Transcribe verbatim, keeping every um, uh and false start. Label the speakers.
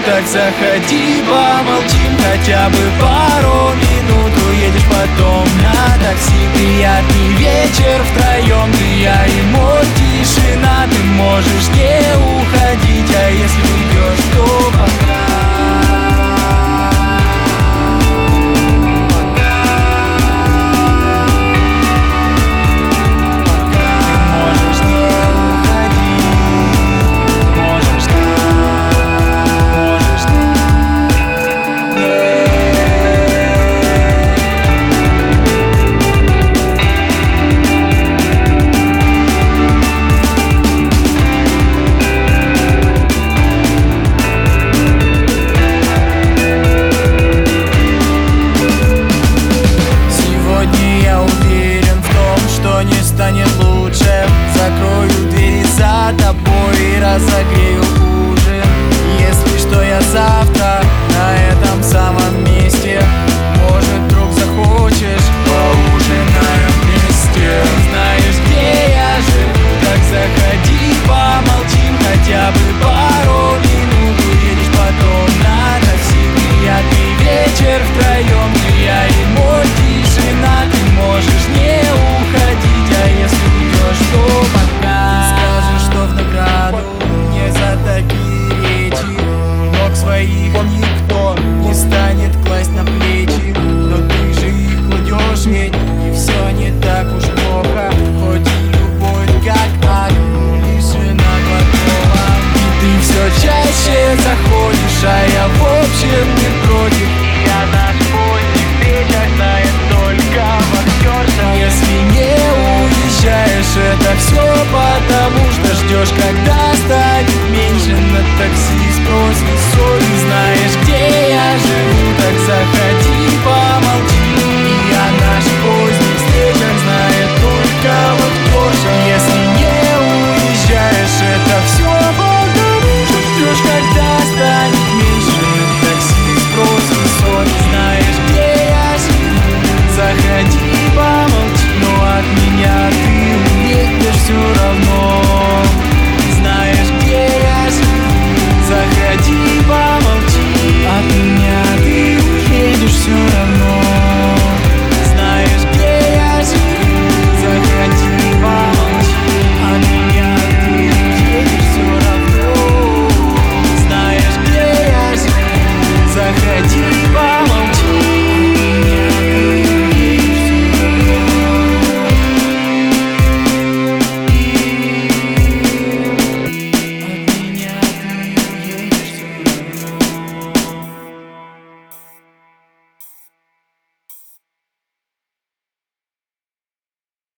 Speaker 1: так заходи, помолчим хотя бы пару минут. Уедешь потом на такси, приятный вечер втроем. Ты, я и мой, тишина, ты можешь не уходить. А если уйдешь, то пока. Не станет лучше. Закрою двери за тобой и разогрею ужин. Если что, я завтра